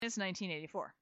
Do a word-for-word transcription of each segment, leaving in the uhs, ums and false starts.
It's nineteen eighty-four.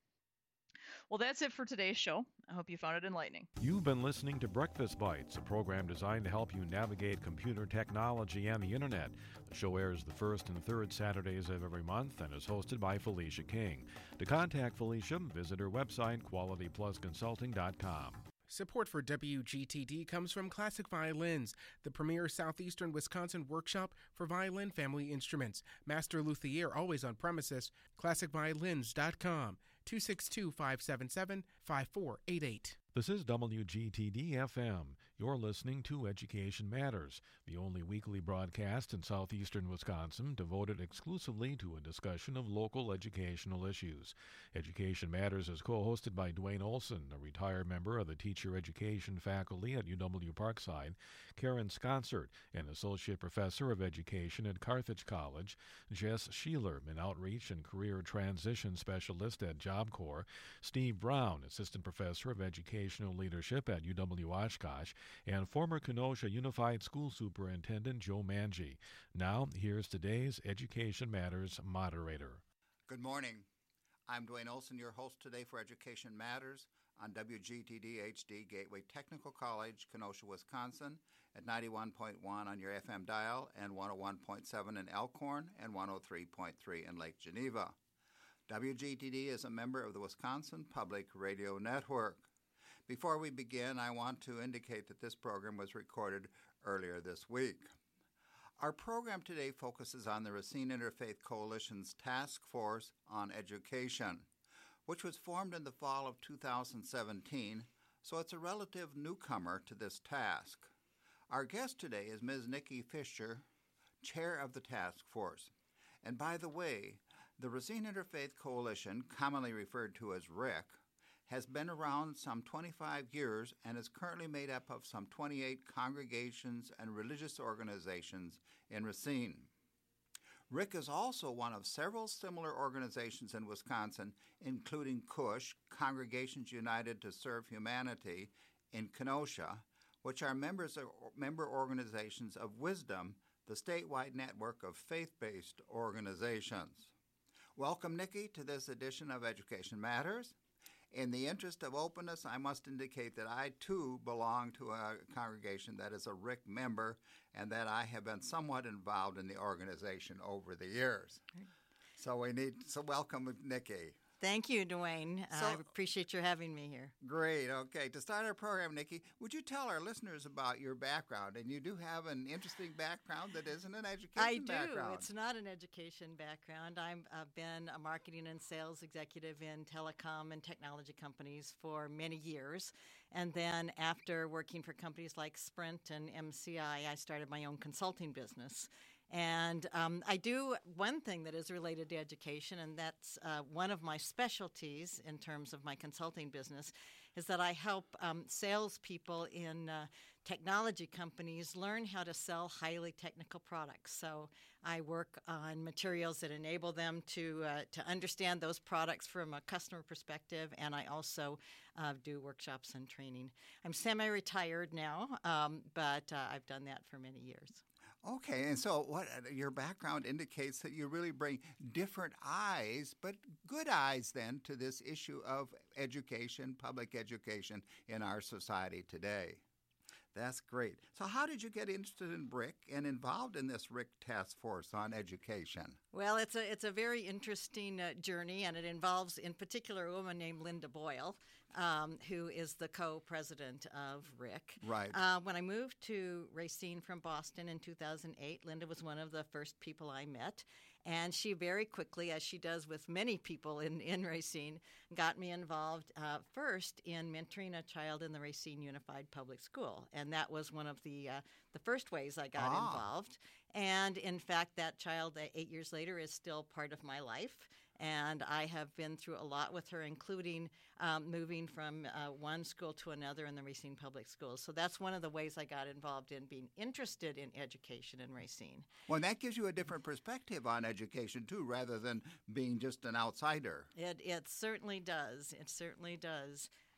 Well, that's it for today's show. I hope you found it enlightening. You've been listening to Breakfast Bites, a program designed to help you navigate computer technology and the internet. The show airs the first and third Saturdays of every month and is hosted by Felicia King. To contact Felicia, visit her website, quality plus consulting dot com. Support for W G T D comes from Classic Violins, the premier southeastern Wisconsin workshop for violin family instruments. Master luthier always on premises. classic violins dot com, two six two, five seven seven, five four eight eight. This is W G T D F M. You're listening to Education Matters, the only weekly broadcast in southeastern Wisconsin devoted exclusively to a discussion of local educational issues. Education Matters is co-hosted by Dwayne Olson, a retired member of the teacher education faculty at U W Parkside, Karen Sconsert, an associate professor of education at Carthage College, Jess Sheeler, an outreach and career transition specialist at Job Corps, Steve Brown, assistant professor of education leadership at U W Oshkosh, and former Kenosha Unified School Superintendent Joe Manji. Now, here's today's Education Matters moderator. Good morning. I'm Dwayne Olson, your host today for Education Matters on W G T D H D Gateway Technical College, Kenosha, Wisconsin, at ninety-one point one on your F M dial and one oh one point seven in Elkhorn and one oh three point three in Lake Geneva. W G T D is a member of the Wisconsin Public Radio Network. Before we begin, I want to indicate that this program was recorded earlier this week. Our program today focuses on the Racine Interfaith Coalition's Task Force on Education, which was formed in the fall of two thousand seventeen, so it's a relative newcomer to this task. Our guest today is Miz Nikki Fisher, chair of the task force. And by the way, the Racine Interfaith Coalition, commonly referred to as R I C, has been around some twenty-five years and is currently made up of some twenty-eight congregations and religious organizations in Racine. R I C is also one of several similar organizations in Wisconsin, including CUSH, Congregations United to Serve Humanity, in Kenosha, which are members of, member organizations of Wisdom, the statewide network of faith-based organizations. Welcome, Nikki, to this edition of Education Matters. In the interest of openness, I must indicate that I, too, belong to a congregation that is a R I C member and that I have been somewhat involved in the organization over the years. So we need, so welcome, Nikki. Thank you, Dwayne. So, I appreciate your having me here. Great. Okay. To start our program, Nikki, would you tell our listeners about your background? And you do have an interesting background that isn't an education I do. background. It's not an education background. I've uh, been a marketing and sales executive in telecom and technology companies for many years. And then after working for companies like Sprint and M C I, I started my own consulting business. And um, I do one thing that is related to education, and that's uh, one of my specialties in terms of my consulting business, is that I help um, salespeople in uh, technology companies learn how to sell highly technical products. So I work on materials that enable them to uh, to understand those products from a customer perspective, and I also uh, do workshops and training. I'm semi-retired now, um, but uh, I've done that for many years. Okay, and so what your background indicates that you really bring different eyes, but good eyes then, to this issue of education, public education in our society today. That's great. So how did you get interested in R I C and involved in this R I C task force on education? Well, it's a it's a very interesting uh, journey, and it involves, in particular, a woman named Linda Boyle, um, who is the co-president of R I C. Right. Uh, when I moved to Racine from Boston in two thousand eight, Linda was one of the first people I met, and she very quickly, as she does with many people in, in Racine, got me involved uh, first in mentoring a child in the Racine Unified Public School, and that was one of the uh, the first ways I got ah. involved. And in fact, that child, uh, eight years later, is still part of my life. And I have been through a lot with her, including um, moving from uh, one school to another in the Racine Public Schools. So that's one of the ways I got involved in being interested in education in Racine. Well, and that gives you a different perspective on education, too, rather than being just an outsider. It, it certainly does. It certainly does.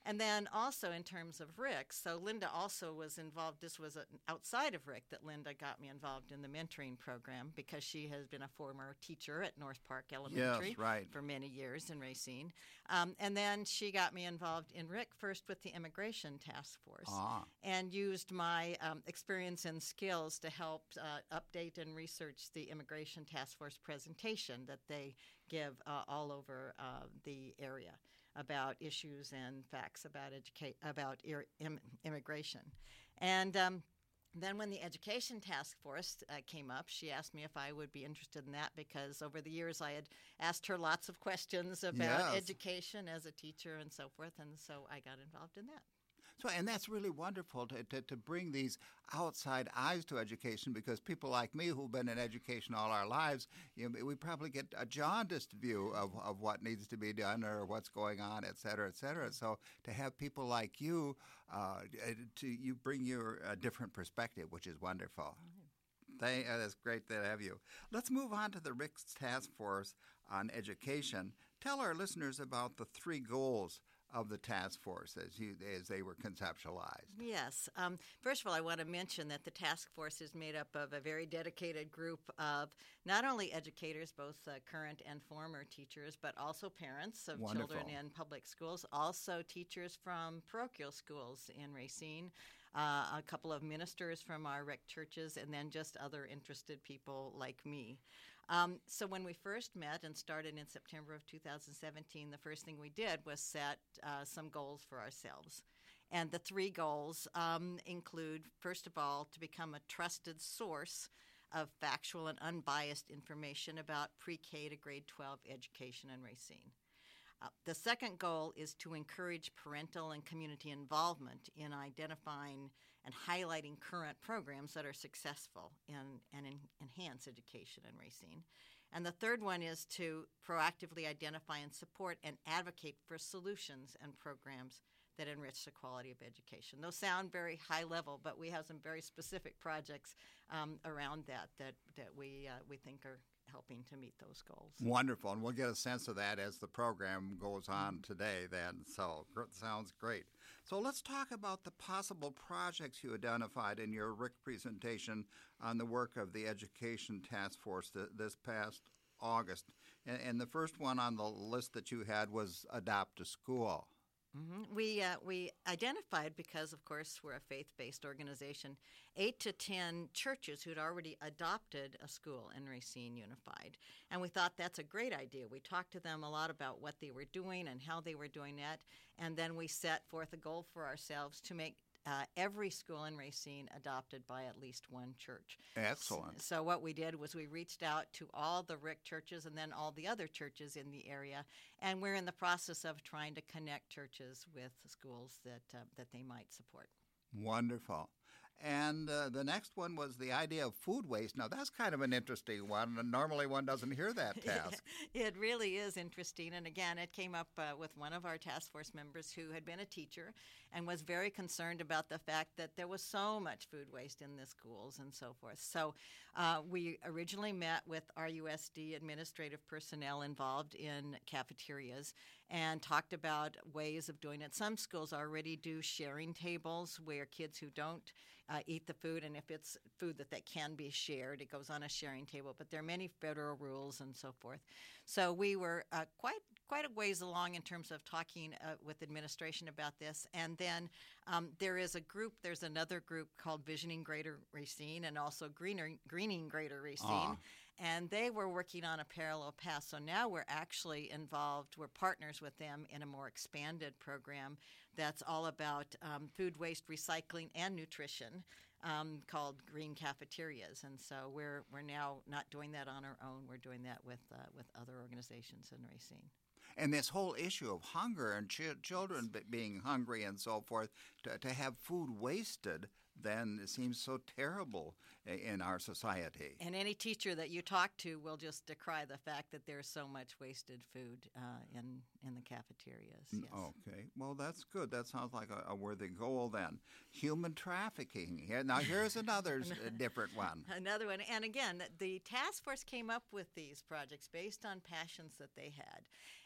And then also in terms of Rick, so Linda also was involved. This was a, outside of Rick that Linda got me involved in the mentoring program because she has been a former teacher at North Park Elementary Yes, right. for many years in Racine. Um, and then she got me involved in Rick first with the Immigration Task Force Ah. and used my um, experience and skills to help uh, update and research the Immigration Task Force presentation that they give uh, all over uh, the area about issues and facts about educa- about ir- Im- immigration. And um, then when the Education Task Force uh, came up, she asked me if I would be interested in that because over the years I had asked her lots of questions about Yes. education as a teacher and so forth, and so I got involved in that. So, and that's really wonderful to, to, to bring these outside eyes to education because people like me who've been in education all our lives, you know, we probably get a jaundiced view of, of what needs to be done or what's going on, et cetera, et cetera. So to have people like you, uh, to you bring your uh, different perspective, which is wonderful. Thank, uh, that's great to have you. Let's move on to the R I C Task Force on Education. Tell our listeners about the three goals of the task force as you as they were conceptualized. Yes. Um, first of all, I want to mention that the task force is made up of a very dedicated group of not only educators, both uh, current and former teachers, but also parents of Wonderful. children in public schools, also teachers from parochial schools in Racine, uh, a couple of ministers from our R I C churches, and then just other interested people like me. Um, so when we first met and started in September of two thousand seventeen, the first thing we did was set uh, some goals for ourselves. And the three goals um, include, first of all, to become a trusted source of factual and unbiased information about pre-K to grade twelve education in Racine. Uh, the second goal is to encourage parental and community involvement in identifying and highlighting current programs that are successful in, and in, enhance education in Racine. And the third one is to proactively identify and support and advocate for solutions and programs that enrich the quality of education. Those sound very high level, but we have some very specific projects um, around that that, that we, uh, we think are helping to meet those goals. Wonderful, and we'll get a sense of that as the program goes on today then, so gr- sounds great. So let's talk about the possible projects you identified in your R I C presentation on the work of the Education Task Force th- this past August. And, and the first one on the list that you had was Adopt a School. Mm-hmm. We uh, we identified, because of course we're a faith-based organization, eight to ten churches who'd already adopted a school in Racine Unified, and we thought that's a great idea. We talked to them a lot about what they were doing and how they were doing that, and then we set forth a goal for ourselves to make Uh, every school in Racine adopted by at least one church. Excellent. So what we did was we reached out to all the R I C churches and then all the other churches in the area, and we're in the process of trying to connect churches with schools that uh, that they might support. Wonderful. And uh, the next one was the idea of food waste. Now, that's kind of an interesting one. Normally, one doesn't hear that task. It really is interesting. And again, it came up uh, with one of our task force members who had been a teacher and was very concerned about the fact that there was so much food waste in the schools and so forth. So uh, we originally met with R U S D administrative personnel involved in cafeterias and talked about ways of doing it. Some schools already do sharing tables where kids who don't uh, eat the food, and if it's food that, that can be shared, it goes on a sharing table. But there are many federal rules and so forth. So we were uh, quite quite a ways along in terms of talking uh, with administration about this. And then um, there is a group, there's another group called Visioning Greater Racine and also Greener, Greening Greater Racine. Ah. And they were working on a parallel path. So now we're actually involved, we're partners with them in a more expanded program that's all about um, food waste recycling and nutrition um, called Green Cafeterias. And so we're we're now not doing that on our own. We're doing that with uh, with other organizations in Racine. And this whole issue of hunger and ch- children b- being hungry and so forth, to, to have food wasted, then it seems so terrible in our society. And any teacher that you talk to will just decry the fact that there's so much wasted food uh, in in the cafeterias. Yes. Okay, well, that's good. That sounds like a, a worthy goal then. Human trafficking. Here, now, here's another s- different one. Another one. And again, the task force came up with these projects based on passions that they had.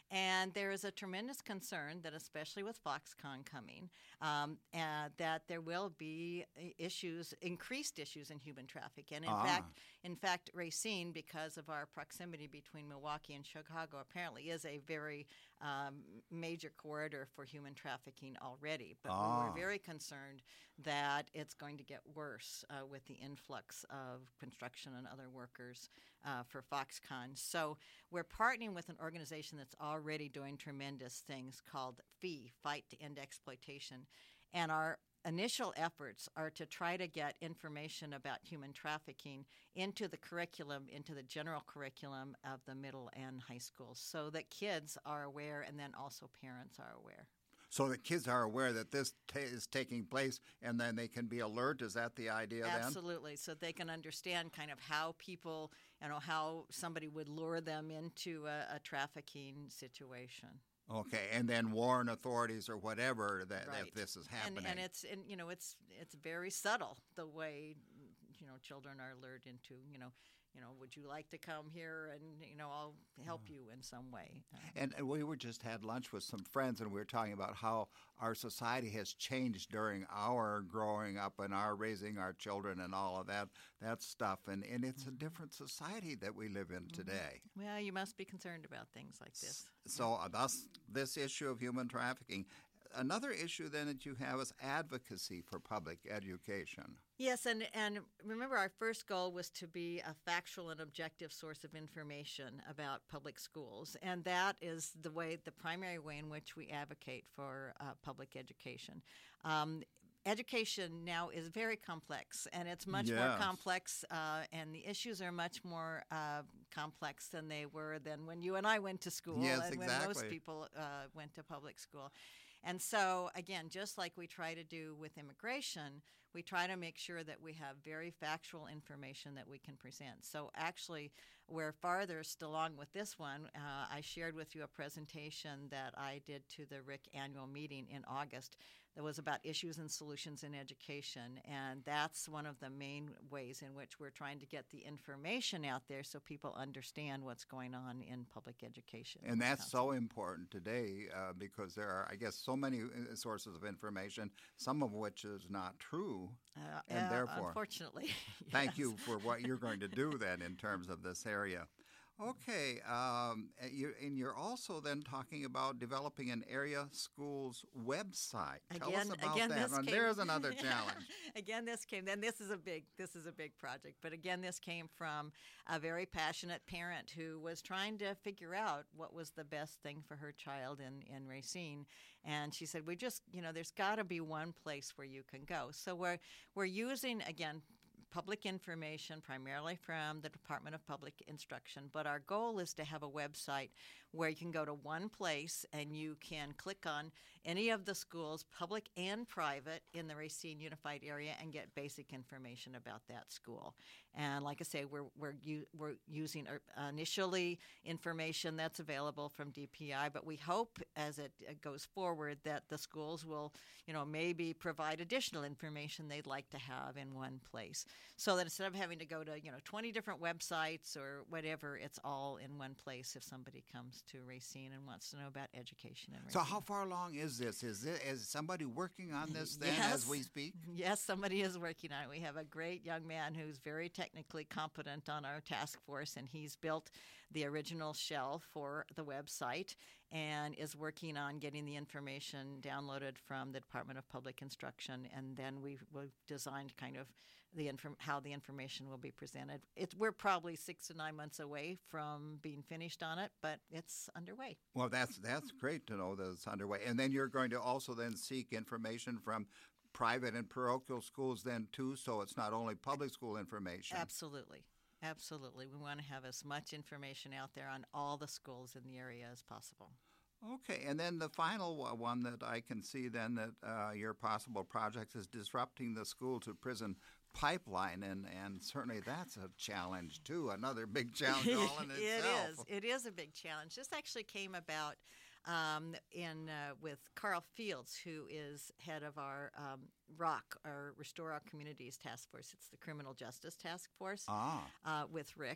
And there is a tremendous concern that, especially with Foxconn coming, um, uh, that there will be issues, increased issues in human traffic. And in Ah. fact, in fact, Racine, because of our proximity between Milwaukee and Chicago, apparently is a very um, major corridor for human trafficking already. But Ah. we're very concerned that it's going to get worse uh, with the influx of construction and other workers uh, for Foxconn. So we're partnering with an organization that's already doing tremendous things called F E E, Fight to End Exploitation. And our initial efforts are to try to get information about human trafficking into the curriculum, into the general curriculum of the middle and high schools, so that kids are aware and then also parents are aware. So the kids are aware that this ta is taking place, and then they can be alert. Is that the idea then? Absolutely, so they can understand kind of how people, you know, how somebody would lure them into a, a trafficking situation. Okay, and then warn authorities or whatever that Right. if this is And, happening. and it's and, you know it's it's very subtle the way you know children are lured into you know you know would you like to come here and you know I'll help you in some way. Uh, And and we were just had lunch with some friends, and we were talking about how our society has changed during our growing up and our raising our children and all of that that stuff. And, and it's a different society that we live in today. well, you must be concerned about things like this. So uh, thus, this issue of human trafficking. Another issue then that you have is advocacy for public education. Yes, and, and remember our first goal was to be a factual and objective source of information about public schools, and that is the way, the primary way in which we advocate for uh, public education. Um, education now is very complex, and it's much more Yes. complex, uh, and the issues are much more uh, complex than they were than when you and I went to school, Yes, and when most exactly. people uh, went to public school. And so, again, just like we try to do with immigration, we try to make sure that we have very factual information that we can present. So actually, we're farthest along with this one. Uh, I shared with you a presentation that I did to the R I C annual meeting in August that was about issues and solutions in education. And that's one of the main ways in which we're trying to get the information out there so people understand what's going on in public education. in And that's Wisconsin. so important today uh, because there are, I guess, so many uh, sources of information, some of which is not true. Uh, and uh, therefore- unfortunately. Thank yes. you for what you're going to do then in terms of this area. Okay, um, and you, and you're also then talking about developing an area schools website. Tell Again, us about again, that. this And came, there's another challenge. again, this came. Then this is a big. This is a big project. But again, this came from a very passionate parent who was trying to figure out what was the best thing for her child in in Racine. And she said, "We just, you know, there's got to be one place where you can go." So we're we're using again. public information, primarily from the Department of Public Instruction. But our goal is to have a website where you can go to one place and you can click on any of the schools, public and private, in the Racine Unified area and get basic information about that school. And like I say, we're we're u- we're using uh, initially information that's available from D P I, but we hope as it uh, goes forward that the schools will, you know, maybe provide additional information they'd like to have in one place, so that instead of having to go to, you know, twenty different websites or whatever, it's all in one place if somebody comes to Racine and wants to know about education in Racine. So how far along is this? Is it, is somebody working on this then Yes. as we speak? Yes, somebody is working on it. We have a great young man who's very technically competent on our task force, and he's built the original shell for the website and is working on getting the information downloaded from the Department of Public Instruction. And then we've, we've designed kind of the inform- how the information will be presented. It's, we're probably six to nine months away from being finished on it, but it's underway. Well, that's that's great to know that it's underway. And then you're going to also then seek information from private and parochial schools then too, so it's not only public school information. Absolutely. Absolutely. We want to have as much information out there on all the schools in the area as possible. Okay, and then the final wa- one that I can see then that uh, your possible project is disrupting the school to prison pipeline, and, and certainly that's a challenge too, another big challenge all in It itself. is. It is a big challenge. This actually came about um, in uh, with Carl Fields, who is head of our um, R O C, our Restore Our Communities Task Force. It's the Criminal Justice Task Force Ah, uh, with Rick.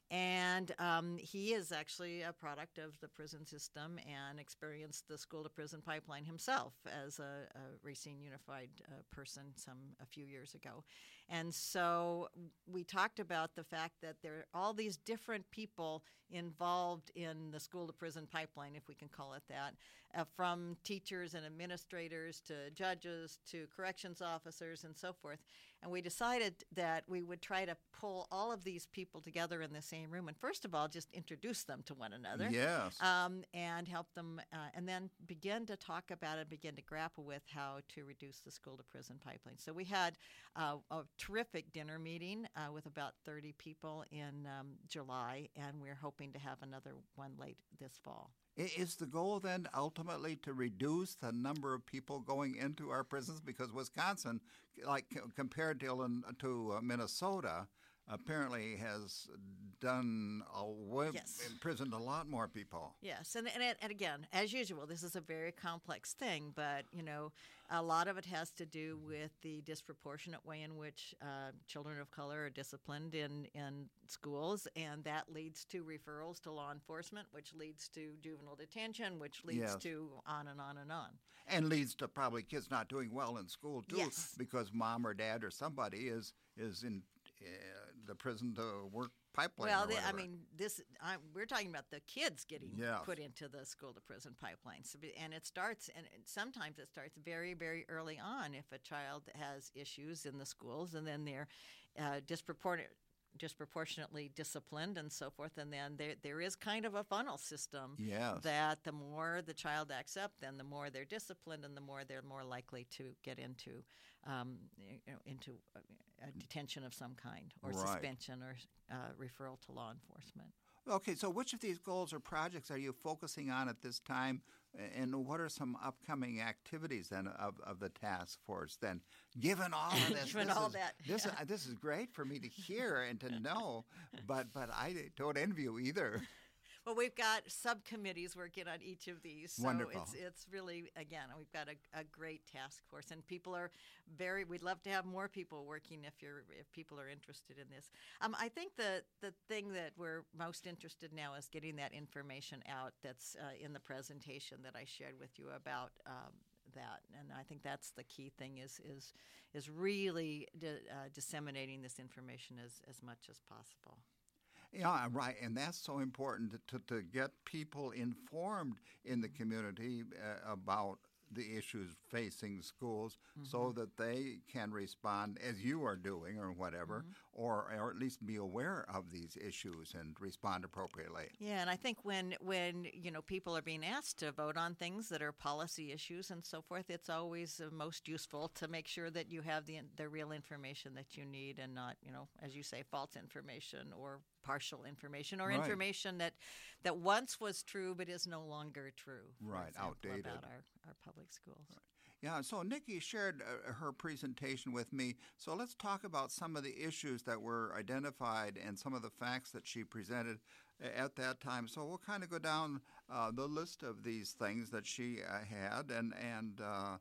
And um, he is actually a product of the prison system and experienced the school-to-prison pipeline himself as a, a Racine Unified uh, person some a few years ago. And so we talked about the fact that there are all these different people involved in the school-to-prison pipeline, if we can call it that, uh, from teachers and administrators to judges to corrections officers and so forth. And we decided that we would try to pull all of these people together in the same room and, first of all, just introduce them to one another. Yes. Um, and help them, uh, and then begin to talk about it, begin to grapple with how to reduce the school-to-prison pipeline. So we had uh, a terrific dinner meeting uh, with about thirty people in um, July, and we're hoping to have another one late this fall. Is the goal then ultimately to reduce the number of people going into our prisons? Because Wisconsin, like compared to, to uh, Minnesota, apparently has done a, Yes. imprisoned a lot more people. Yes, and, and and again, as usual, this is a very complex thing, but you know, a lot of it has to do with the disproportionate way in which uh, children of color are disciplined in, in schools, and that leads to referrals to law enforcement, which leads to juvenile detention, which leads Yes. to on and on and on. And leads to probably kids not doing well in school too, Yes. because mom or dad or somebody is is in uh, the prison to work pipeline. Well, or the, I whatever. mean, this I, we're talking about the kids getting Yes. put into the school-to-prison pipeline. So, be- and it starts, and it- sometimes it starts very, very early on. If a child has issues in the schools, and then they're uh, disproportionate. disproportionately disciplined and so forth, and then there there is kind of a funnel system Yes. that the more the child acts up, then the more they're disciplined, and the more they're more likely to get into um, you know, into a, a detention of some kind, or Right. suspension, or uh, referral to law enforcement. Okay, so which of these goals or projects are you focusing on at this time, and what are some upcoming activities then of, of the task force then? Given all of this, Given this all is, that, this, yeah. is, this is great for me to hear and to know, but but I don't envy you either. Well, we've got subcommittees working on each of these, so Wonderful. it's it's really, again, we've got a, a great task force, and people are very. We'd love to have more people working if you're if people are interested in this. Um, I think the the thing that we're most interested now is getting that information out that's uh, in the presentation that I shared with you about. Um, that and I think that's the key thing is is is really di- uh, disseminating this information as, as much as possible. Yeah, right, and that's so important to, to, to get people informed in the community uh, about the issues facing schools, Mm-hmm. so that they can respond as you are doing or whatever, Mm-hmm. or, or at least be aware of these issues and respond appropriately. Yeah, and I think when when you know people are being asked to vote on things that are policy issues and so forth, it's always uh, most useful to make sure that you have the the real information that you need, and not, you know, as you say, false information or partial information, or Right. information that that once was true but is no longer true. For Right, example, outdated. about our, our public schools. Yeah, so Nikki shared uh, her presentation with me. So let's talk about some of the issues that were identified and some of the facts that she presented a- at that time. So we'll kind of go down uh, the list of these things that she uh, had, and and uh,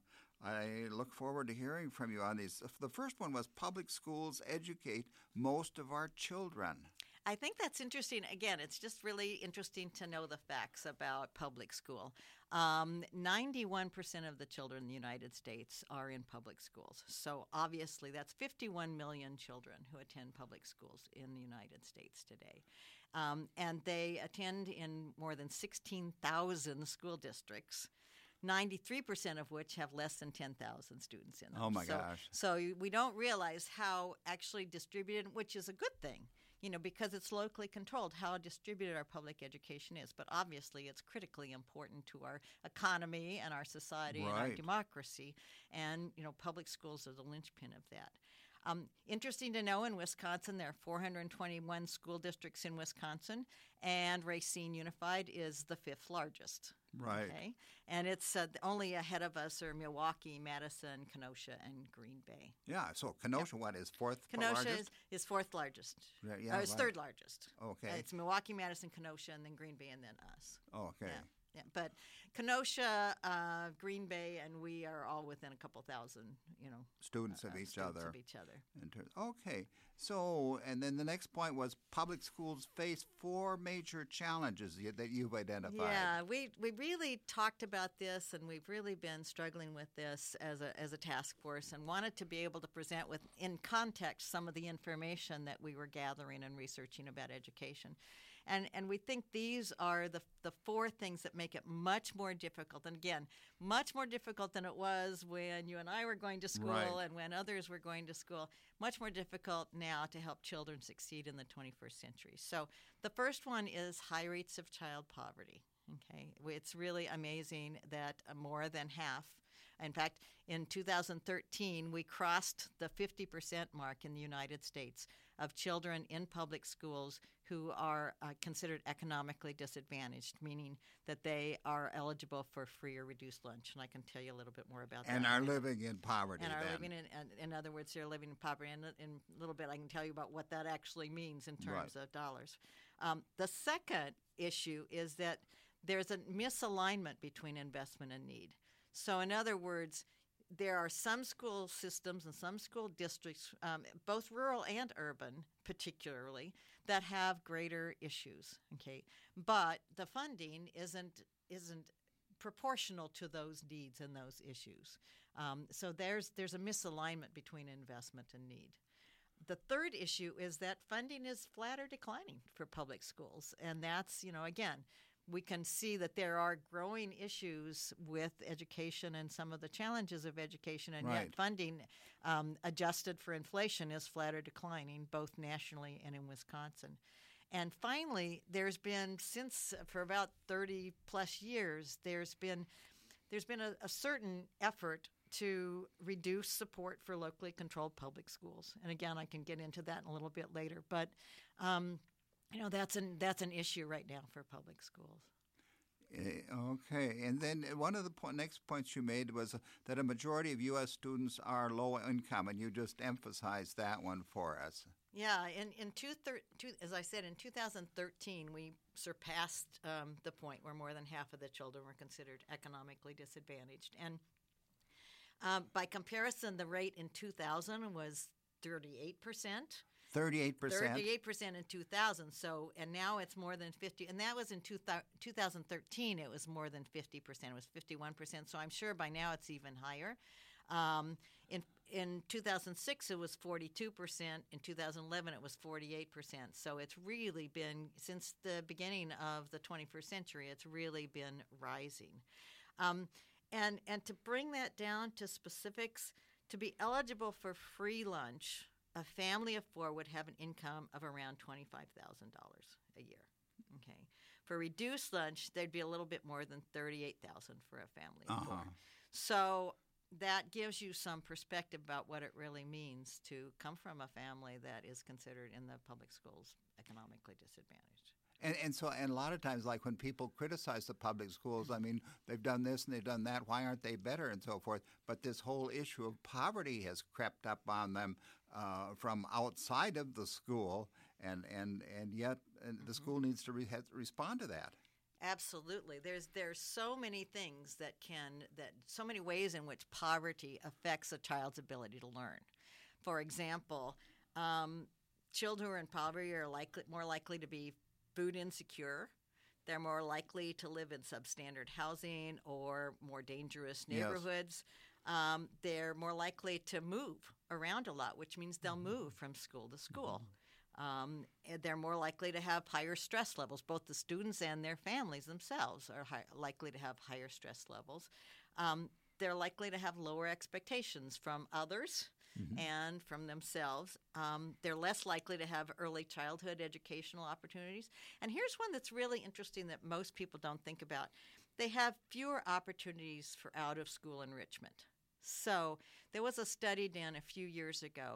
I look forward to hearing from you on these. The first one was public schools educate most of our children. I think that's interesting. Again, it's just really interesting to know the facts about public school. Um, ninety-one percent of the children in the United States are in public schools. So obviously, that's fifty-one million children who attend public schools in the United States today. Um, and they attend in more than sixteen thousand school districts, ninety-three percent of which have less than ten thousand students in them. Oh, my so, gosh. So you- we don't realize how actually distributed, which is a good thing, you know, because it's locally controlled, how distributed our public education is. But obviously, it's critically important to our economy and our society and our Right. democracy. And, you know, public schools are the linchpin of that. Um, interesting to know, in Wisconsin, there are four hundred twenty-one school districts in Wisconsin, and Racine Unified is the fifth largest. Right. Okay, and it's uh, only ahead of us are Milwaukee, Madison, Kenosha, and Green Bay. Yeah, so Kenosha, what, is fourth Kenosha largest? is, is fourth largest. Yeah, yeah, Uh, it's right. third largest. Okay. Uh, it's Milwaukee, Madison, Kenosha, and then Green Bay, and then us. Okay. Yeah. Yeah, but Kenosha, uh, Green Bay, and we are all within a couple thousand, you know, Students uh, of each students other. Of each other. In terms, okay, so and then the next point was public schools face four major challenges y- that you've identified. Yeah, we we really talked about this, and we've really been struggling with this as a as a task force, and wanted to be able to present with in context some of the information that we were gathering and researching about education. And and we think these are the the four things that make it much more difficult. And again, much more difficult than it was when you and I were going to school Right. and when others were going to school. Much more difficult now to help children succeed in the twenty-first century. So the first one is high rates of child poverty. Okay, it's really amazing that uh, more than half. In fact, in two thousand thirteen, we crossed the fifty percent mark in the United States of children in public schools who are uh, considered economically disadvantaged, meaning that they are eligible for free or reduced lunch. And I can tell you a little bit more about And that. are living in poverty. And are then. living in, in other words, they're living in poverty. And in a little bit, I can tell you about what that actually means in terms Right. of dollars. Um, the second issue is that there's a misalignment between investment and need. So, in other words, there are some school systems and some school districts, um, both rural and urban particularly, that have greater issues. Okay, but the funding isn't isn't proportional to those needs and those issues. Um, so there's there's a misalignment between investment and need. The third issue is that funding is flat or declining for public schools, and that's, you know, again, we can see that there are growing issues with education and some of the challenges of education, and Right. yet funding um, adjusted for inflation is flat or declining, both nationally and in Wisconsin. And finally, there's been, since for about thirty plus years, there's been there's been a, a certain effort to reduce support for locally controlled public schools. And again, I can get into that in a little bit later, but um, you know, that's an that's an issue right now for public schools. Eh, Okay, and then one of the po- next points you made was that a majority of U S students are low income, and you just emphasized that one for us. Yeah, in in two, thir- two as I said, in two thousand thirteen, we surpassed um, the point where more than half of the children were considered economically disadvantaged. And um, by comparison, the rate in two thousand was thirty-eight percent. Thirty-eight percent. thirty-eight percent in two thousand. So, and now it's more than fifty. And that was in two thousand thirteen. It was more than fifty percent. It was fifty-one percent. So I'm sure by now it's even higher. Um, in in two thousand six, it was forty-two percent. In two thousand eleven, it was forty-eight percent. So it's really been, since the beginning of the twenty-first century, it's really been rising. Um, and and to bring that down to specifics, to be eligible for free lunch, a family of four would have an income of around twenty-five thousand dollars a year. Okay. For reduced lunch, there'd be a little bit more than thirty-eight thousand dollars for a family of Uh-huh. four. So that gives you some perspective about what it really means to come from a family that is considered in the public schools economically disadvantaged. And, and so, and a lot of times, like when people criticize the public schools, I mean, they've done this and they've done that. Why aren't they better, and so forth? But this whole issue of poverty has crept up on them uh, from outside of the school, and and and yet and the school needs to re- has to respond to that. Absolutely. There's there's so many things that can that so many ways in which poverty affects a child's ability to learn. For example, um, children who are in poverty are likely more likely to be food insecure. They're more likely to live in substandard housing or more dangerous Yes. neighborhoods. Um, they're more likely to move around a lot, which means they'll move from school to school. Um, and they're more likely to have higher stress levels. Both the students and their families themselves are high, likely to have higher stress levels. Um, they're likely to have lower expectations from others and from themselves. Um, they're less likely to have early childhood educational opportunities. And here's one that's really interesting that most people don't think about. They have fewer opportunities for out-of-school enrichment. So there was a study done a few years ago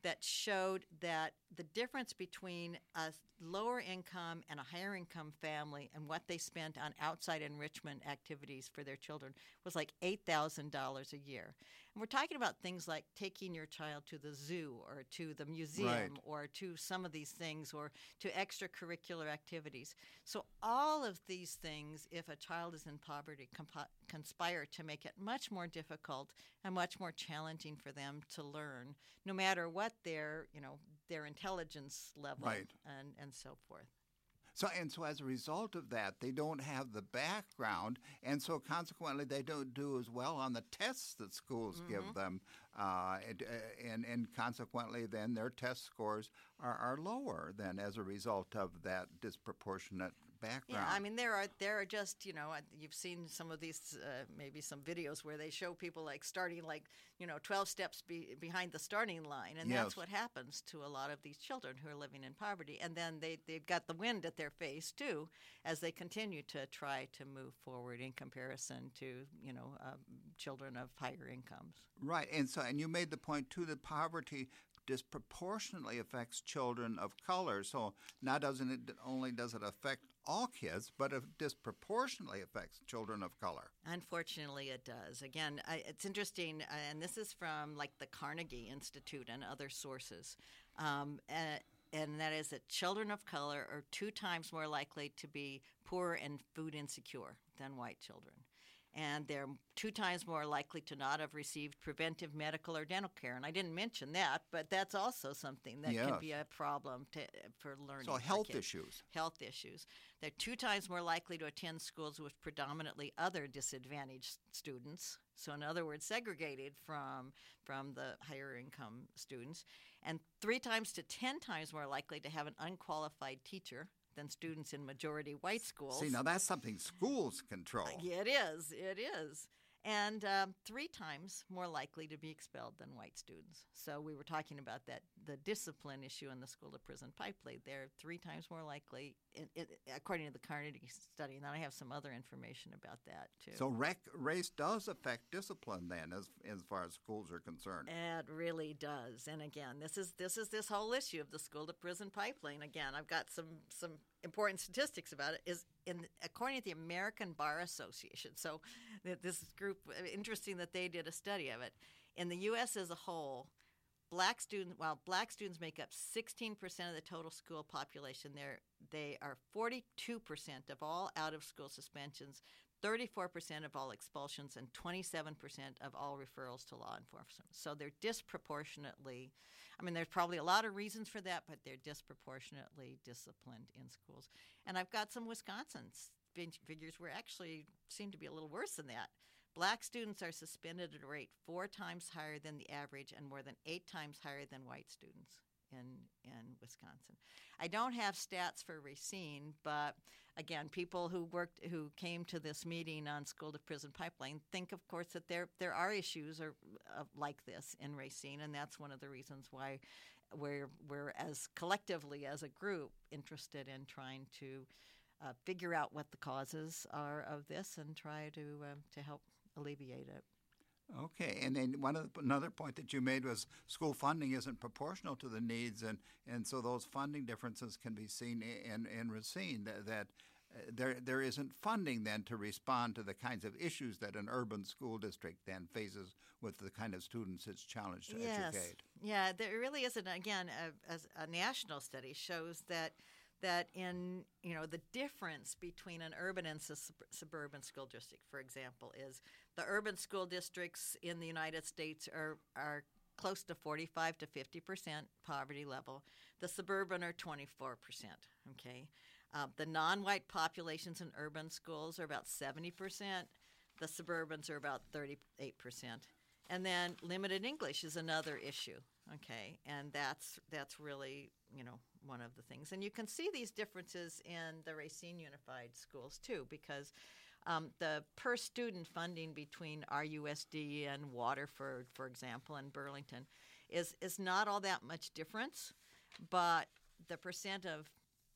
that showed that the difference between a lower income and a higher income family and what they spent on outside enrichment activities for their children was like eight thousand dollars a year. And we're talking about things like taking your child to the zoo or to the museum Right. or to some of these things or to extracurricular activities. So all of these things, if a child is in poverty, comp- conspire to make it much more difficult and much more challenging for them to learn, no matter what their, you know, their intelligence level Right. and, and so forth. So and so as a result of that, they don't have the background, and so consequently they don't do as well on the tests that schools Mm-hmm. give them, uh, and, and and consequently then their test scores are, are lower than as a result of that disproportionate background. Yeah, I mean there are there are just, you know, uh, you've seen some of these uh, maybe some videos where they show people like starting like, you know, twelve steps be, behind the starting line, and Yes. that's what happens to a lot of these children who are living in poverty, and then they they've got the wind at their face too as they continue to try to move forward in comparison to, you know, uh, children of higher incomes. Right, and so and you made the point too that poverty disproportionately affects children of color. So not doesn't it only does it affect all kids, but it disproportionately affects children of color. Unfortunately, it does. Again, I, it's interesting, uh, and this is from like the Carnegie Institute and other sources, um, uh, and that is that children of color are two times more likely to be poor and food insecure than white children. And they're two times more likely to not have received preventive medical or dental care. And I didn't mention that, but that's also something that Yes. can be a problem to, for learning. So for health kids. issues. Health issues. They're two times more likely to attend schools with predominantly other disadvantaged students. So, in other words, segregated from from the higher income students, and three times to ten times more likely to have an unqualified teacher than students in majority white schools. See, now that's something schools control. Yeah, it is. It is. And um, three times more likely to be expelled than white students. So we were talking about that, the discipline issue in the school-to-prison pipeline. They're three times more likely, in, in, according to the Carnegie study. And then I have some other information about that, too. So rec- race does affect discipline then, as as far as schools are concerned. It really does. And again, this is this is this whole issue of the school-to-prison pipeline. Again, I've got some some important statistics about it. Is in according to the American Bar Association. So th- this group, interesting that they did a study of it. In the U S as a whole, black students, while black students make up sixteen percent of the total school population, they're, they are forty-two percent of all out-of-school suspensions, thirty-four percent of all expulsions, and twenty-seven percent of all referrals to law enforcement. So they're disproportionately, I mean, there's probably a lot of reasons for that, but they're disproportionately disciplined in schools. And I've got some Wisconsin figures where actually seem to be a little worse than that. Black students are suspended at a rate four times higher than the average and more than eight times higher than white students in in Wisconsin. I don't have stats for Racine, but again, people who worked who came to this meeting on school to prison pipeline think, of course, that there there are issues or, uh, like this in Racine, and that's one of the reasons why we're we're as collectively as a group interested in trying to uh, figure out what the causes are of this and try to um, to help alleviate it. Okay, and then one of the, another point that you made was school funding isn't proportional to the needs, and, and so those funding differences can be seen in in Racine. That, that uh, there there isn't funding then to respond to the kinds of issues that an urban school district then faces with the kind of students it's challenged to yes. educate. Yeah, there really isn't. Again, a, a, a national study shows that. that in, you know, the difference between an urban and sub- suburban school district, for example, is the urban school districts in the United States are, are close to forty-five to fifty percent poverty level. The suburban are twenty-four percent, okay? Uh, the non-white populations in urban schools are about seventy percent. The suburbans are about thirty-eight percent. And then limited English is another issue, okay? And that's that's really, you know, one of the things. And you can see these differences in the Racine Unified Schools, too, because um, the per-student funding between R U S D and Waterford, for example, and Burlington is, is not all that much difference, but the percent of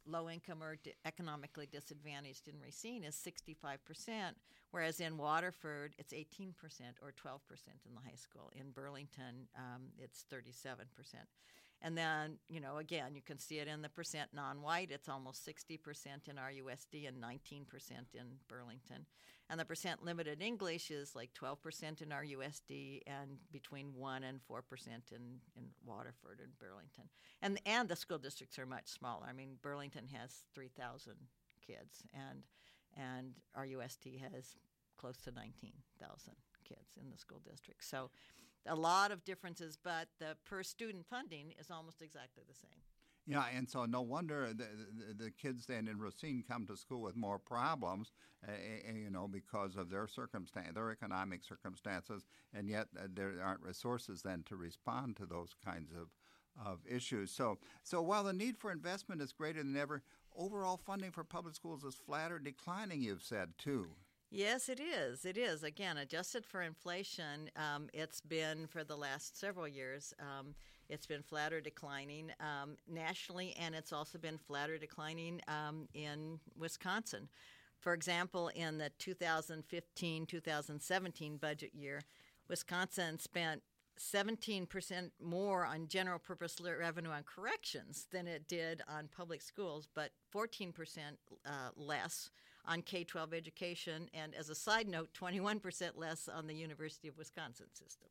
low income or di- economically disadvantaged in Racine is sixty-five percent, whereas in Waterford it's eighteen percent or twelve percent in the high school. In Burlington, um, it's thirty-seven percent. And then, you know, again, you can see it in the percent non-white. It's almost sixty percent in R U S D and nineteen percent in Burlington. And the percent limited English is like twelve percent in R U S D and between one and four percent in, in Waterford and Burlington. And and the school districts are much smaller. I mean, Burlington has three thousand kids, and and R U S D has close to nineteen thousand kids in the school district. So a lot of differences, but the per student funding is almost exactly the same. Yeah, and so no wonder the, the, the kids then in Racine come to school with more problems, uh, you know, because of their circumstance, their economic circumstances, and yet uh, there aren't resources then to respond to those kinds of of issues. So, so while the need for investment is greater than ever, overall funding for public schools is flat or declining, you've said, too. Yes, it is. It is. Again, adjusted for inflation, um, it's been for the last several years, um, it's been flat or declining um, nationally, and it's also been flat or declining um, in Wisconsin. For example, in the two thousand fifteen two thousand seventeen budget year, Wisconsin spent seventeen percent more on general purpose revenue on corrections than it did on public schools, but fourteen percent uh, less on K twelve education, and as a side note, twenty-one percent less on the University of Wisconsin system.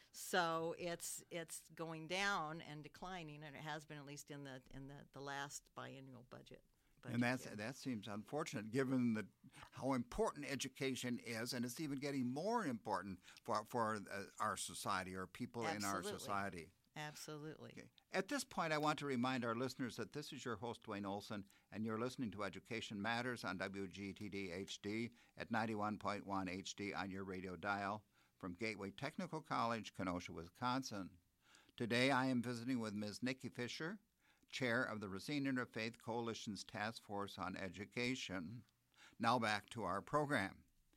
So it's it's going down and declining, and it has been at least in the in the, the last biennial budget. budget And that's year. that seems unfortunate, given the, how important education is, and it's even getting more important for for uh, our society or people Absolutely. in our society. Absolutely. Okay. At this point, I want to remind our listeners that this is your host, Dwayne Olson, and you're listening to Education Matters on W G T D H D at ninety-one point one H D on your radio dial from Gateway Technical College, Kenosha, Wisconsin. Today, I am visiting with Miz Nikki Fisher, chair of the Racine Interfaith Coalition's Task Force on Education. Now back to our program.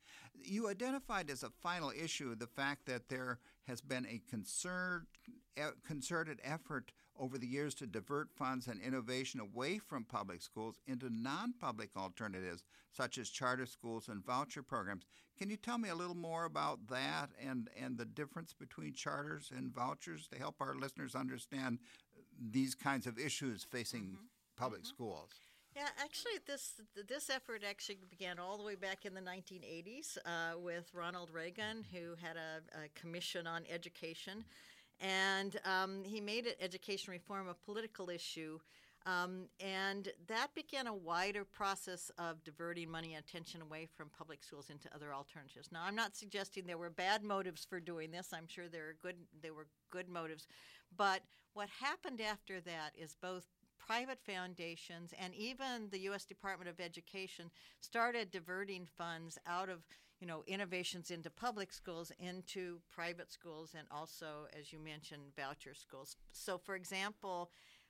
You identified as a final issue the fact that there has been a concert, concerted effort over the years to divert funds and innovation away from public schools into non-public alternatives, such as charter schools and voucher programs. Can you tell me a little more about that and, and the difference between charters and vouchers to help our listeners understand these kinds of issues facing Mm-hmm. public Mm-hmm. schools? Yeah, actually, this this effort actually began all the way back in the nineteen eighties uh, with Ronald Reagan, who had a, a commission on education, and um, he made it education reform a political issue, um, and that began a wider process of diverting money and attention away from public schools into other alternatives. Now, I'm not suggesting there were bad motives for doing this. I'm sure there are good there were good motives, but what happened after that is both private foundations and even the U S Department of Education started diverting funds out of, you know, innovations into public schools into private schools and also, as you mentioned, voucher schools. So, for example,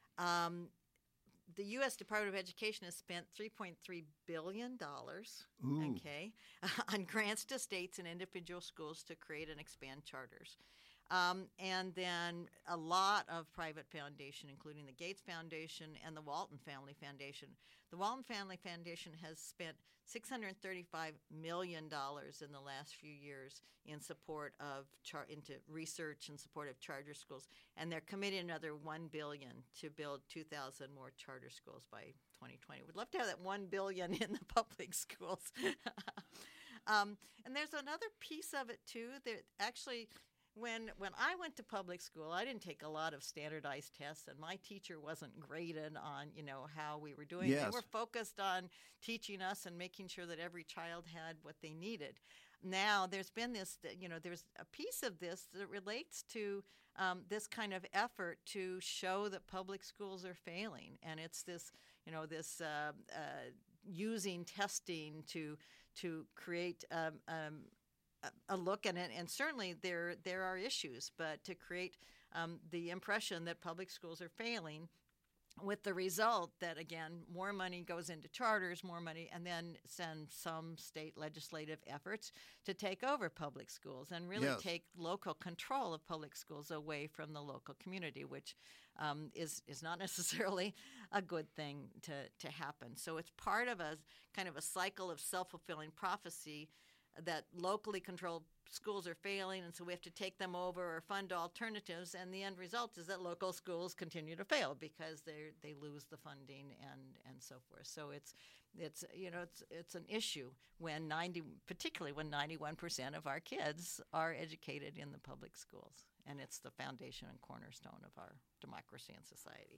um, the U S Department of Education has spent three point three billion dollars okay, on grants to states and individual schools to create and expand charters. Um, and then a lot of private foundation, including the Gates Foundation and the Walton Family Foundation. The Walton Family Foundation has spent six hundred thirty-five million dollars in the last few years in support of char- into research and support of charter schools, and they're committing another one billion dollars to build two thousand more charter schools by twenty twenty. We'd love to have that one billion dollars in the public schools. um, and there's another piece of it too that actually. When when I went to public school, I didn't take a lot of standardized tests, and my teacher wasn't graded on, you know, how we were doing. Yes. They were focused on teaching us and making sure that every child had what they needed. Now, there's been this, you know, there's a piece of this that relates to um, this kind of effort to show that public schools are failing, and it's this, you know, this uh, uh, using testing to to create um, um, a look at it, and certainly there there are issues, but to create um, the impression that public schools are failing with the result that, again, more money goes into charters, more money, and then send some state legislative efforts to take over public schools and really Yes. take local control of public schools away from the local community, which um, is is not necessarily a good thing to, to happen. So it's part of a kind of a cycle of self-fulfilling prophecy that locally controlled schools are failing, and so we have to take them over or fund alternatives, and the end result is that local schools continue to fail because they they lose the funding and, and so forth. So it's it's you know it's it's an issue when ninety particularly when ninety-one percent of our kids are educated in the public schools, and it's the foundation and cornerstone of our democracy and society.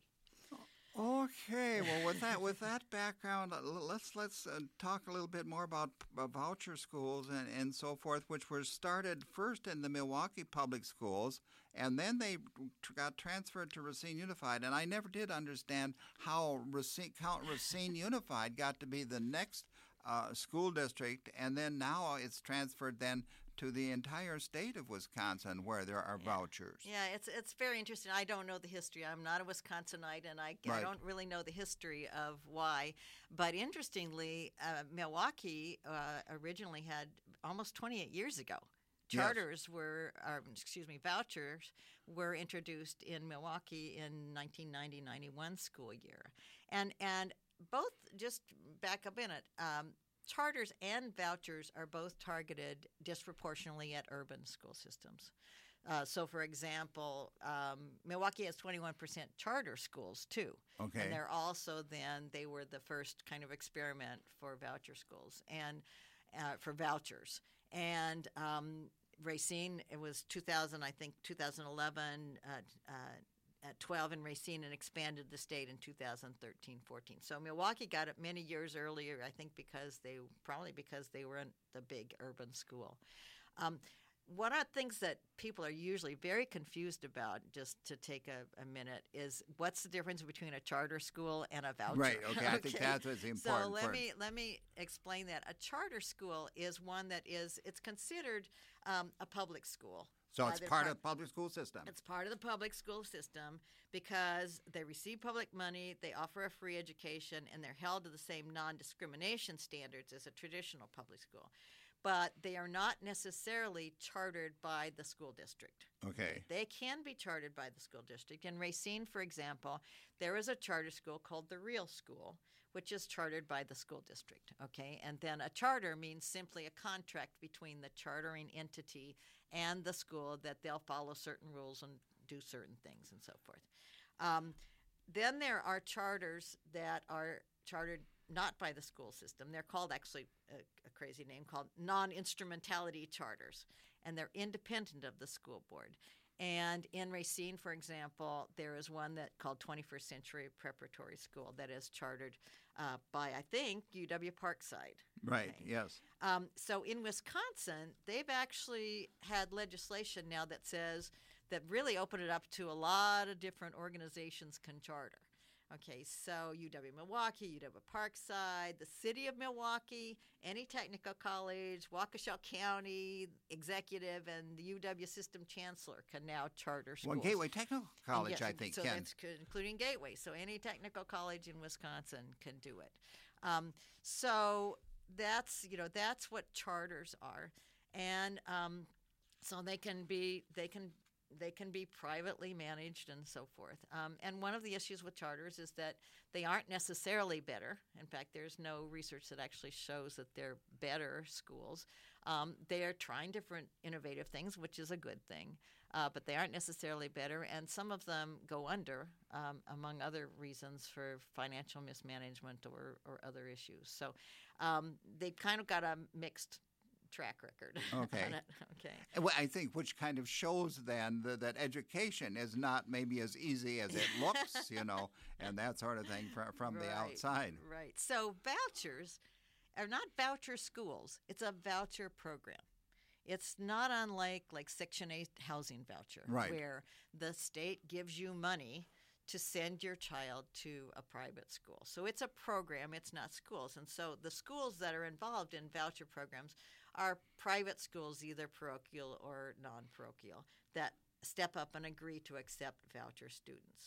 Okay, well, with that with that background, uh, l- let's let's uh, talk a little bit more about uh, voucher schools and, and so forth, which were started first in the Milwaukee public schools, and then they t- got transferred to Racine Unified. And I never did understand how Racine, Count Racine Unified got to be the next uh, school district, and then now it's transferred then to the entire state of Wisconsin where there are Yeah. vouchers. Yeah, it's it's very interesting. I don't know the history. I'm not a Wisconsinite, and I, I Right. don't really know the history of why. But interestingly, uh, Milwaukee uh, originally had almost twenty-eight years ago. Yes. Charters were, or, excuse me, vouchers were introduced in Milwaukee in nineteen ninety ninety-one school year, and and both just back up in it. Um, Charters and vouchers are both targeted disproportionately at urban school systems. Uh, so, for example, um, Milwaukee has twenty-one percent charter schools, too. Okay. And they're also then, they were the first kind of experiment for voucher schools and uh, for vouchers. And um, Racine, it was two thousand, I think, two thousand eleven, uh, uh, at twelve in Racine, and expanded the state in two thousand thirteen fourteen. So Milwaukee got it many years earlier, I think because they probably because they were in the big urban school. Um, one of the things that people are usually very confused about, just to take a, a minute, is what's the difference between a charter school and a voucher? Right, okay, I think that's what's important So let for- me let me explain that. A charter school is one that is it's considered um, a public school. So by it's the part pri- of the public school system. It's part of the public school system because they receive public money, they offer a free education, and they're held to the same non-discrimination standards as a traditional public school. But they are not necessarily chartered by the school district. Okay. They can be chartered by the school district. In Racine, for example, there is a charter school called the Real School, which is chartered by the school district, okay? And then a charter means simply a contract between the chartering entity and the school that they'll follow certain rules and do certain things and so forth. Um, then there are charters that are chartered not by the school system. They're called, actually, a, a crazy name, called non-instrumentality charters, and they're independent of the school board. And in Racine, for example, there is one that called twenty-first Century Preparatory School that is chartered uh, by, I think, U W Parkside. Right, Okay. yes. Um, so in Wisconsin, they've actually had legislation now that says that really open it up to a lot of different organizations can charter. Okay, so U W Milwaukee, U W Parkside, the city of Milwaukee, any technical college, Waukesha County executive, and the U W system chancellor can now charter schools. Well, Gateway Technical And College, yes, I think, so can. that's c- including Gateway. So any technical college in Wisconsin can do it. Um, so that's you know that's what charters are, and um, so they can be they can they can be privately managed and so forth. Um, and one of the issues with charters is that they aren't necessarily better. In fact, there's no research that actually shows that they're better schools. Um, they are trying different innovative things, which is a good thing, uh, but they aren't necessarily better. And some of them go under, um, among other reasons, for financial mismanagement or, or other issues. So um, they've kind of got a mixed track record Okay. on it. Okay. And well, I think which kind of shows then that, that education is not maybe as easy as it looks, you know, and that sort of thing from, from the Right, outside. Right. So vouchers are not voucher schools. It's a voucher program. It's not unlike like Section eight housing voucher, Right. where the state gives you money to send your child to a private school. So it's a program, it's not schools. And so the schools that are involved in voucher programs are private schools, either parochial or non-parochial, that step up and agree to accept voucher students.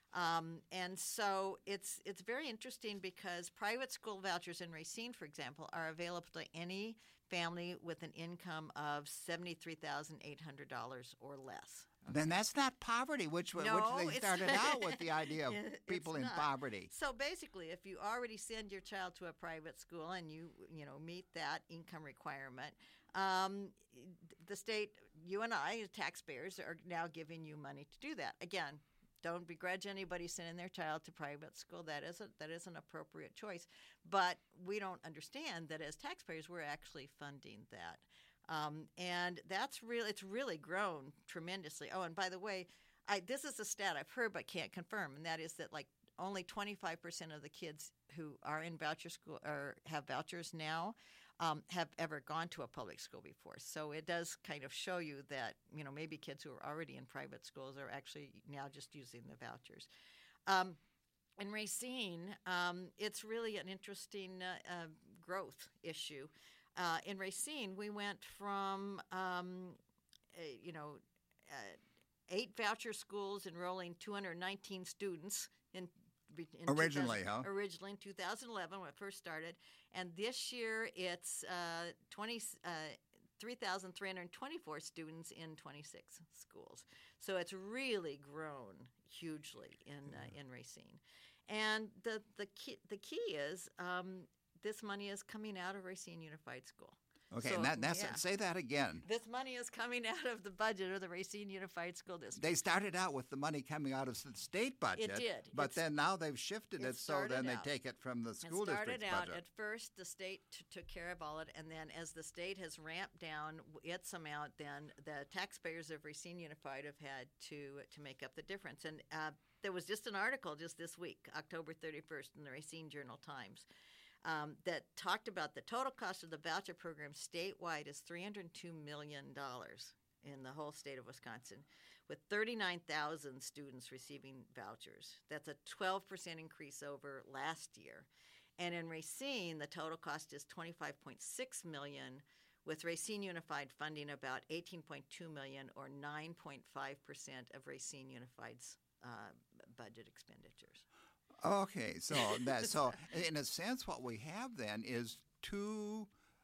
Um, and so it's it's very interesting because private school vouchers in Racine, for example, are available to any family with an income of seventy-three thousand eight hundred dollars or less. Then that's not poverty, which, No, which they it's- started out with the idea of It- people it's in not. poverty. So basically, if you already send your child to a private school and you you know meet that income requirement, um, the state, you and I, as taxpayers, are now giving you money to do that. Again, don't begrudge anybody sending their child to private school. That is a, that is an appropriate choice, but we don't understand that as taxpayers, we're actually funding that. Um, and that's really, it's really grown tremendously. Oh, and by the way, I, this is a stat I've heard but can't confirm, and that is that like only twenty-five percent of the kids who are in voucher school or have vouchers now um, have ever gone to a public school before. So it does kind of show you that, you know, maybe kids who are already in private schools are actually now just using the vouchers. Um, in Racine, um, it's really an interesting uh, uh, growth issue. Uh, in Racine, we went from, um, uh, you know, uh, eight voucher schools enrolling two hundred nineteen students in, in Originally, two thousand, huh? Originally in two thousand eleven when it first started. And this year it's uh, twenty, uh, three thousand three hundred twenty-four students in twenty-six schools. So it's really grown hugely in uh, in Racine. And the, the, key, the key is um, this money is coming out of Racine Unified School. Okay, So, and that, that's yeah. say that again. This money is coming out of the budget of the Racine Unified School District. They started out with the money coming out of the state budget. did. But It's- then now they've shifted it it, so started then they out- take it from the It school started district's out budget. at first, the state t- took care of all it, and then as the state has ramped down its amount, then the taxpayers of Racine Unified have had to to make up the difference. And uh, there was just an article just this week, October thirty-first, in the Racine Journal Times, um, that talked about the total cost of the voucher program statewide is three hundred two million dollars in the whole state of Wisconsin, with thirty-nine thousand students receiving vouchers. That's a twelve percent increase over last year. And in Racine, the total cost is twenty-five point six million dollars, with Racine Unified funding about eighteen point two million dollars, or nine point five percent of Racine Unified's uh, budget expenditures. Okay, so that so in a sense, what we have then is two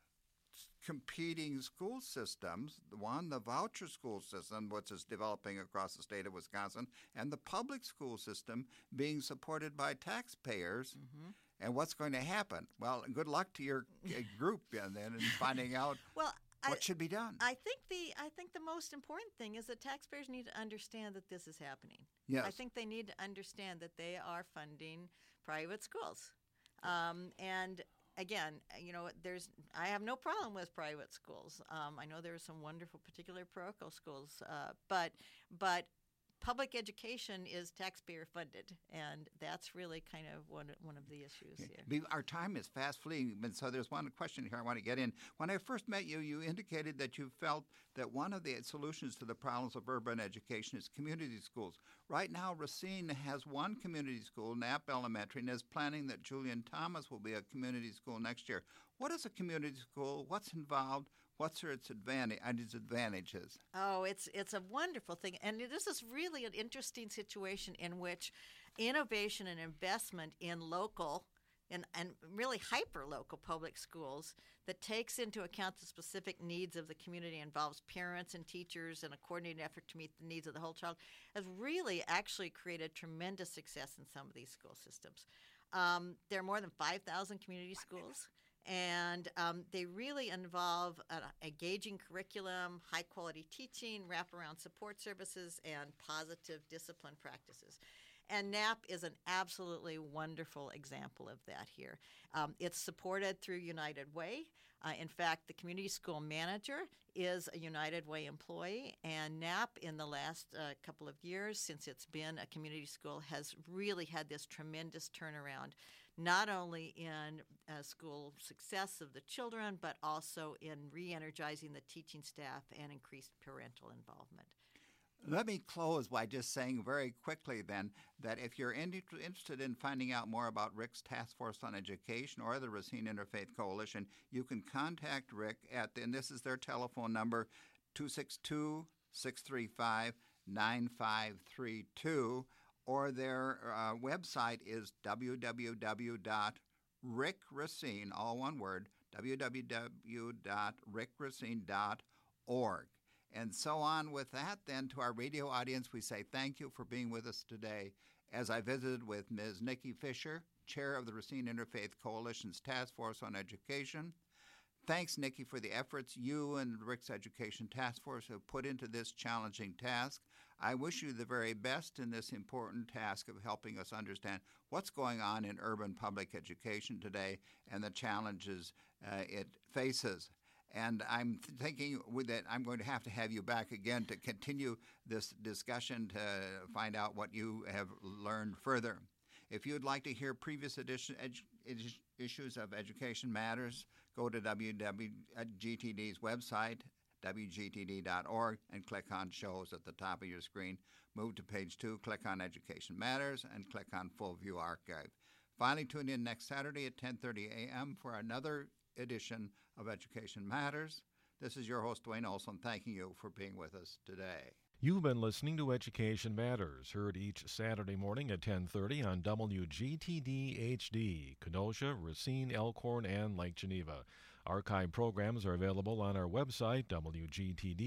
s- competing school systems. One, the voucher school system, which is developing across the state of Wisconsin, and the public school system being supported by taxpayers. Mm-hmm. And what's going to happen? Well, good luck to your uh, group uh, then in finding out Well, what I, should be done. I think the I think the most important thing is that taxpayers need to understand that this is happening. Yes. I think they need to understand that they are funding private schools. Um, and again, you know, there's I have no problem with private schools. Um, I know there are some wonderful, particular parochial schools, uh, but but public education is taxpayer funded, and that's really kind of one one of the issues here. Be- Our time is fast fleeing, and so there's one question here I want to get in. When I first met you, you indicated that you felt that one of the solutions to the problems of urban education is community schools. Right now, Racine has one community school, Knapp Elementary, and is planning that Julian Thomas will be a community school next year. What is a community school? What's involved? What's its advantage and its advantages? Oh, it's it's a wonderful thing, and this is really an interesting situation in which innovation and investment in local and, and really hyper-local public schools that takes into account the specific needs of the community, involves parents and teachers in a coordinated effort to meet the needs of the whole child, has really actually created tremendous success in some of these school systems. Um, there are more than five thousand community schools. And um, they really involve an engaging curriculum, high-quality teaching, wraparound support services, and positive discipline practices. And Knapp is an absolutely wonderful example of that here. Um, it's supported through United Way. Uh, in fact, the community school manager is a United Way employee, and Knapp, in the last uh, couple of years, since it's been a community school, has really had this tremendous turnaround, not only in uh, school success of the children, but also in re-energizing the teaching staff and increased parental involvement. Let me close by just saying very quickly then that if you're in- interested in finding out more about Rick's Task Force on Education or the Racine Interfaith Coalition, you can contact Rick at, and this is their telephone number, two six two, six three five, nine five three two, or their uh, website is w w w dot rick racine, all one word, w w w dot rick racine dot org. And so on with that, then, to our radio audience, we say thank you for being with us today as I visited with Miz Nikki Fisher, Chair of the Racine Interfaith Coalition's Task Force on Education. Thanks, Nikki, for the efforts you and Rick's Education Task Force have put into this challenging task. I wish you the very best in this important task of helping us understand what's going on in urban public education today and the challenges uh, it faces. And I'm thinking with that I'm going to have to have you back again to continue this discussion to find out what you have learned further. If you'd like to hear previous edition, edu- issues of Education Matters, go to w w w dot g t d's website, w g t d dot org, and click on Shows at the top of your screen. Move to page two, click on Education Matters, and click on Full View Archive. Finally, tune in next Saturday at ten thirty a.m. for another edition of Education Matters. This is your host, Dwayne Olson, thanking you for being with us today. You've been listening to Education Matters, heard each Saturday morning at ten thirty on W G T D H D, Kenosha, Racine, Elkhorn, and Lake Geneva. Archive programs are available on our website, w g t d